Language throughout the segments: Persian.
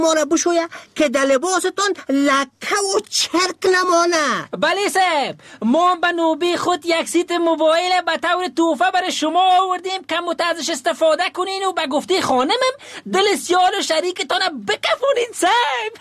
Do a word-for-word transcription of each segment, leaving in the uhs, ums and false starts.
ما را بشویه که در لباستان لکه و چرک نمانه. بله صاحب، ما به نوبه خود یک سیت موبایل به طور تحفه برای شما آوردیم که متازش استفاده کنین و به گفته خانمم دل سیال و شریکتان بکفونین صاحب.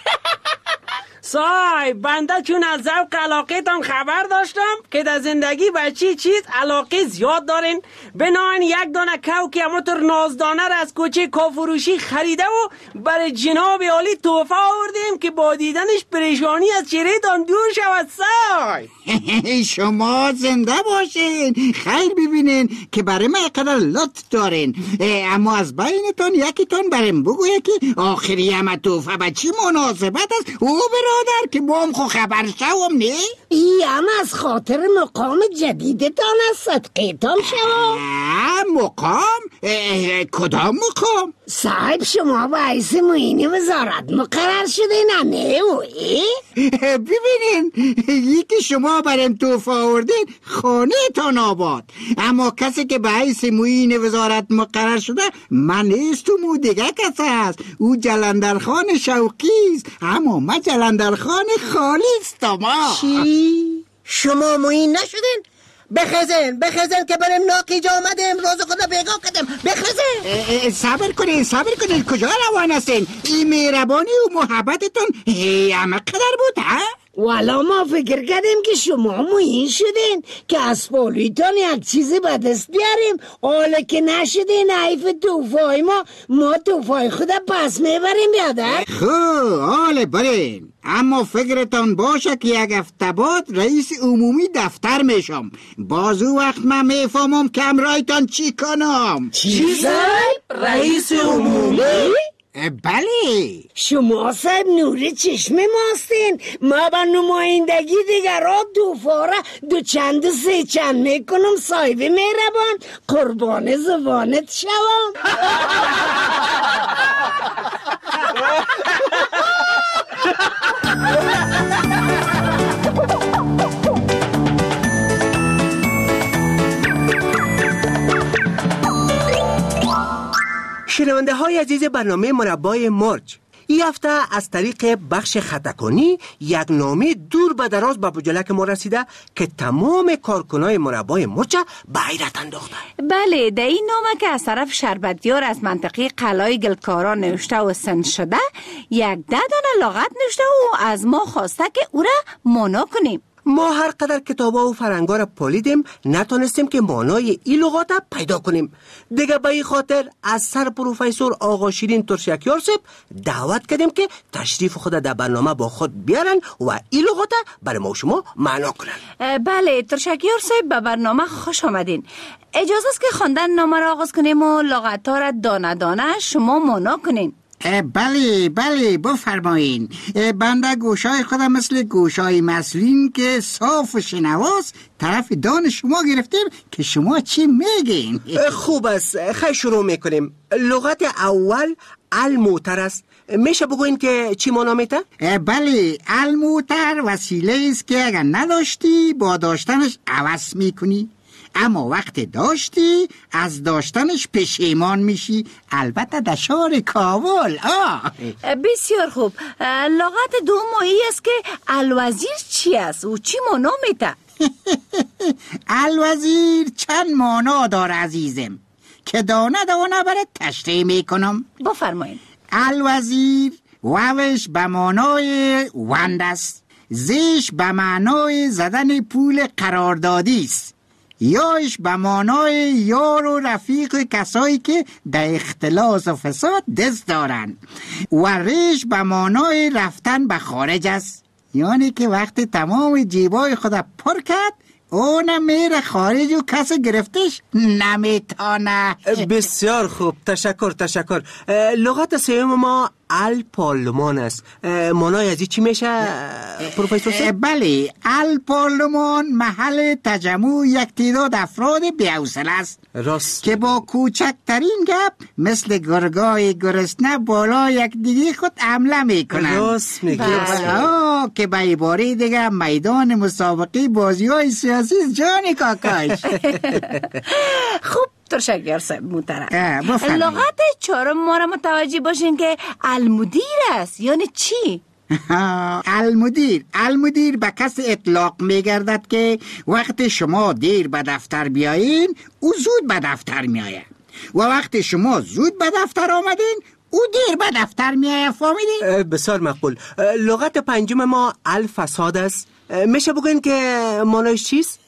صاحب بنده چون از ذوق علاقه تان خبر داشتم که در زندگی به چی چیز علاقه زیاد دارین، بناهین یک دانه کو که همونطور نازدانه را از کوچه کافروشی خریده و برای جناب عالی تحفه آوردیم که با دیدنش پریشانی از چهره تان دور شود. صاحب شما زنده باشین، خیر ببینین که برای ما قدر لطف دارین، اما از بینتون یکی تون بریم بگویه که آخری همه تحفه به چی مناسبت است. او برادر که ما هم خو خبر شوم نه؟ ای هم از خاطر مقام جدیدتان از صدقیتان شوم. مقام؟ کدام مقام؟ صاحب شما با حیث معین وزارت مقرر شده نه او؟ ببینین یکی شما بریم تحفه آوردین خانه تان آباد، اما کسی که به حیث معین وزارت مقرر شده من نیستم، او دیگه کس است. او جلندرخان شوقیست، اما من جلندرخان خالیستم. چی؟ شما معین نشدین؟ بخزن بخزن که بریم ناقی جا آمده امروز خدا بیگاه کردم. بخزن. صبر کنین صبر کنین، کجا روان هستین؟ این مهربانی و محبتتون همه قدر بود ها؟ والا ما فکر کردیم که شما معین شدین که از پالویتان یک چیزی به دست بیاریم، حالا که نشدین حیف توفای ما ما توفای خدا پس میبریم بیاده. خب حالا برین، اما فکرتان باشه که یک هفته بعد رئیس عمومی دفتر میشم، بازو وقت من میفهمم که امرایتان چی کنم. چی صاحب؟ رئیس عمومی؟ بله. شما صاحب نور چشم ماستین، ما با نمایندگی دیگر را دو فاره دو چند و سه چند میکنم. صاحب مهربان قربان زبانت شوم. شنونده های عزیز برنامه مربای مرج، این هفته از طریق بخش خطاکنی یک نامه دور به دراز به بجلک ما رسیده که تمام کارکنای مربای مرج به حیرت انداخته. بله، در این نامه که از طرف شربتیار از منطقه قلای گلکاران نوشته و سند شده، یک ده دانه لغت نوشته و از ما خواسته که او را مانا کنیم. ما هر قدر کتابا و فرنگا را پالیدیم نتونستیم که مانای این لغات پیدا کنیم. دیگه به این خاطر از سر پروفسور آقا شیرین ترشکیار صاحب دعوت کردیم که تشریف خود در برنامه با خود بیارن و این لغات برای ما و شما معنا کنن. بله ترشکیار صاحب، به برنامه خوش آمدین. اجازه است که خواندن نامه را آغاز کنیم و لغت ها را دانه دانه شما معنا کنین. بله بله بفرمایین. بنده گوشای خودم مثل گوشای مسلین که صاف و شنواست طرف دان شما گرفتیم که شما چی میگین. خوب است، خیلی شروع میکنیم. لغت اول الموتر است، میشه بگوین که چی معنا میده؟ بله، الموتر وسیله است که اگر نداشتی با داشتنش عوض میکنی، اما وقت داشتی از داشتنش پشیمان میشی، البته در شهر کابل. آه بسیار خوب. لغت دومی است که الوزیر چی است و چی معنا میده؟ الوزیر چند معنا داره عزیزم که دانه دانه برای تشریح میکنم. بفرمایید. الوزیر واوش به معنای وند است، زیش به معنای زدن پول قراردادی است، یاش به معنای یار و رفیق کسایی که در اختلاس و فساد دست دارن، و ریش به معنای رفتن به خارج است، یعنی که وقت تمام جیبای خود پر کرد اونم میره خارج و کسی گرفتش نمیتانه. بسیار خوب، تشکر تشکر. لغت سوم ما الپارلمان است. معنای از چی میشه پروفسور صاحب؟ بله، الپارلمان محل تجمع یک تعداد افراد بی‌حوصله است، راست که با کوچکترین گپ مثل گرگای گرسنه بالا یک دیگه خود حمله میکنن. راست میگی. بله، که به عباره دیگه میدان مسابقه بازی های سیاسی جان کاکاش. خب ترشکیار صاحب محترم، اه، بفرمایید. لغت چهارم ما را متوجه باشین که المدیر است. یعنی چی؟ المدیر المدیر به کس اطلاق میگردد که وقت شما دیر به دفتر بیایین او زود به دفتر میآید و وقت شما زود به دفتر آمدین او دیر به دفتر میآید. فهمیدین؟ بسیار مقبول. لغت پنجم ما الفساد است. میشه بگوین که معنیش چیست؟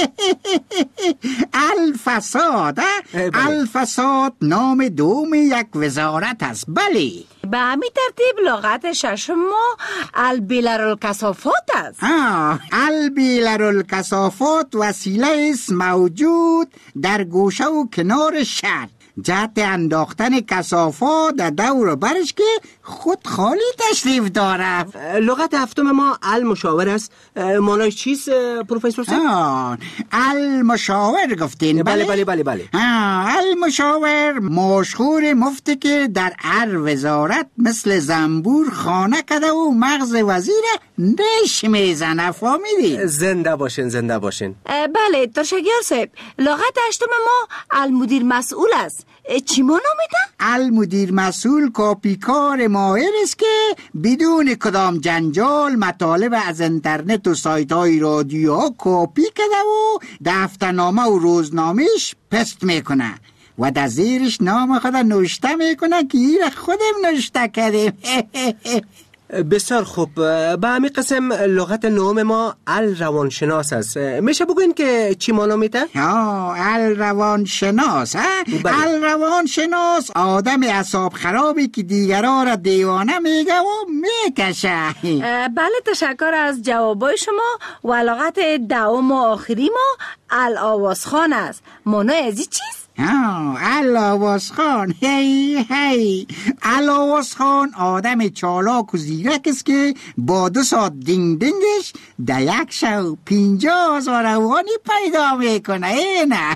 الفساد الفساد نام دوم یک وزارت است. بله، به همین ترتیب لغت ششم ما البیلرالکثافات است. آه البیلرالکثافات وسیله است موجود در گوشه و کنار شهر جهت انداختن کثافات در دور برش که خود خالی تشریف داره. لغت هفتم ما المشاور است. معنیش چیست پروفسور صاحب؟ آه المشاور گفتین؟ بله بله بله بله. آه المشاور مشهور مفتی که در هر وزارت مثل زنبور خانه کده و مغز وزیر نش میزنه. فهمیدین؟ زنده باشین زنده باشین. بله ترشکیار صاحب، لغت هشتم ما المدیر مسئول است. چی مانا میده؟ المدیر مسئول کاپیکار ماهر است که بدون کدام جنجال مطالب از اینترنت و سایت های رادیو ها کاپی کده و دفترنامه و روزنامهش پست میکنه و در زیرش نام خود نوشته میکنه که این خودم نوشته کردیم. بسیار خوب. به همین قسم لغت نهم ما الروانشناس است. میشه بگوین که چی مانا میده؟ آه الروانشناس. الروانشناس آدم اعصاب خرابی که دیگران را دیوانه میگه و میکشه. بله تشکر از جوابای شما. و لغت دوم و آخری ما الآوازخوان است. مانا از این چیست؟ آه الآوازخوان. هی هی الآوازخوان آدم چالاک و زیرک است که با دو ساعت دینگ دینگش در یک شو پینجا هزار افغانی پیدا میکنه. ای نه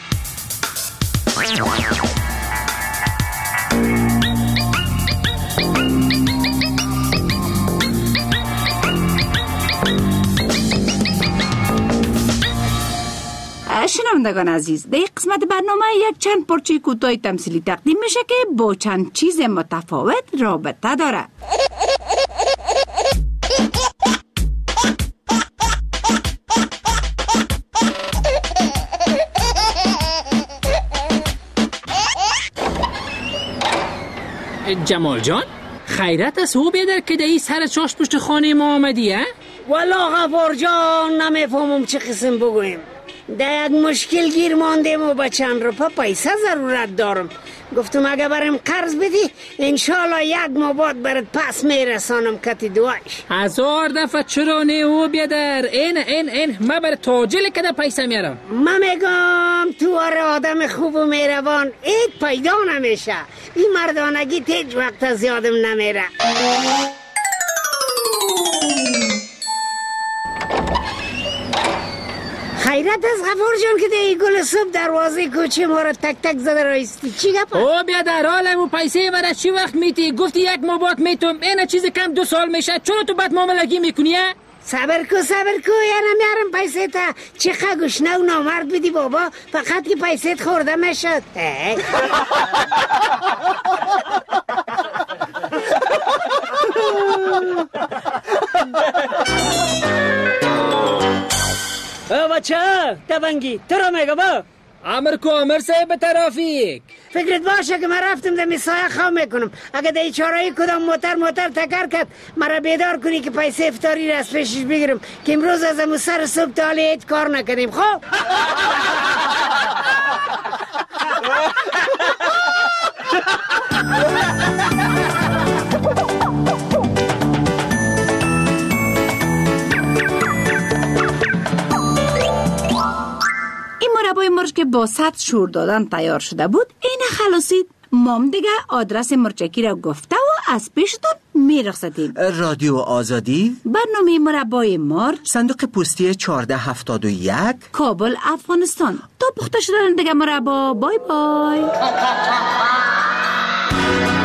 شنوندگان عزیز، در قسمت برنامه یک چند پرچه کوتاه تمثیلی تقدیم میشه که با چند چیز متفاوت رابطه داره. جمال جان، خیرت است او بیادر که دهی سر چاش پشت خانه ما آمدی؟ ها؟ والا غفار جان نمیفهمم چه قسم بگویم. در یک مشکل گیر ماندیم و به چند روپا پیسه ضرورت دارم. گفتم اگه برم قرض بدی انشالله یک ماه بعد برات پس میرسانم کتی دوایش. هزار دفعه چرا نه او بیادر. این این این ما بر تاجل کده پیسه میارم. من میگم تو آره آدم خوب و میروان ایت پیدا نمیشه. این مردانگی تیج وقت زیادم نمیره. خیرت از غفور جان که دی گل صبح دروازه کوچه ما را تک تک زده رایستی. چی گپه؟ او بیادر حالم و پیسه برای چی وقت میتی؟ گفتی یک ماه بعد میتم. این چیز کم دو سال میشه. چرا تو بد معاملگی میکنی؟ صبر کو صبر کو یعنی میارم پیسه تا چقدر گشنه و نامرد بدی بابا. فقط که پیسه خورده میشد. او بچه تفنگی ترا میگه با امر کو امر صاحب ترافیک. فکرت باشه که من رفتم در میسایه خواه میکنم. اگه در چارایی کدام موتر موتر تکر کرد مرا بیدار کنی که پیسه افطاری را از پیشش بگیرم که امروز از امو سر صبح تا حالی هیچ کار نکنیم. خب مربای مرچ که با صد شور دادن تیار شده بود این خلاصید. مام دیگه آدرس مرچکی را گفته و از پیشتون میرخصتیم. رادیو آزادی، برنامه مربای مرچ، صندوق پستی چهارده هفتاد و یک، کابل افغانستان. تا پخته شدن دیگه مربا. بای بای.